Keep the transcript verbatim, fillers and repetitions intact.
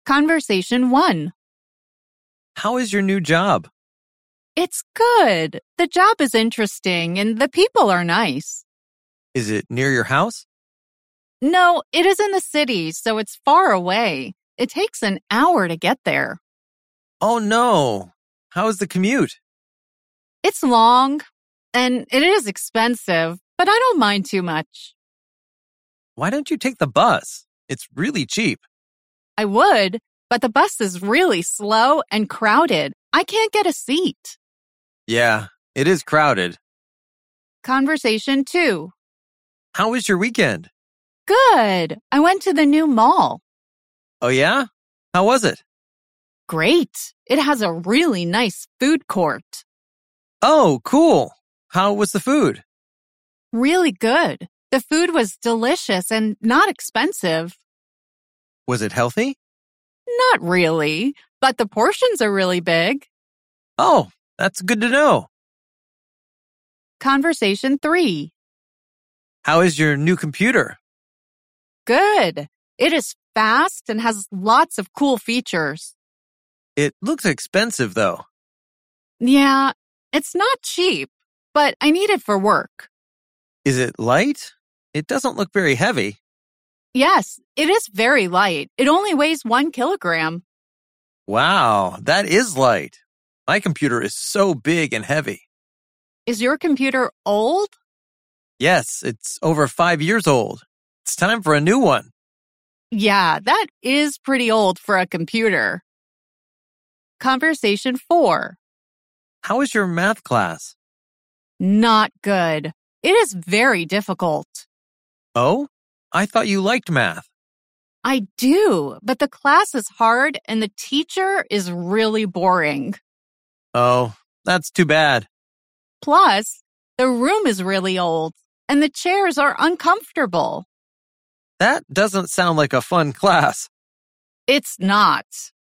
Conversation one. How is your new job? It's good. The job is interesting and the people are nice. Is it near your house? No, it is in the city, so it's far away. It takes an hour to get there. Oh no. How is the commute? It's long and it is expensive, but I don't mind too much. Why don't you take the bus? It's really cheap. I would, but the bus is really slow and crowded. I can't get a seat. Yeah, it is crowded. Conversation two. How was your weekend? Good. I went to the new mall. Oh yeah? How was it? Great. It has a really nice food court. Oh, cool. How was the food? Really good. The food was delicious and not expensive. Was it healthy? Not really, but the portions are really big. Oh, that's good to know. Conversation three. How is your new computer? Good. It is fast and has lots of cool features. It looks expensive though. Yeah, it's not cheap, but I need it for work. Is it light? It doesn't look very heavy. Yes, it is very light. It only weighs one kilogram. Wow, that is light. My computer is so big and heavy. Is your computer old? Yes, it's over five years old. It's time for a new one. Yeah, that is pretty old for a computer. Conversation four. How is your math class? Not good. It is very difficult. Oh, I thought you liked math. I do, but the class is hard and the teacher is really boring. Oh, that's too bad. Plus, the room is really old and the chairs are uncomfortable. That doesn't sound like a fun class. It's not.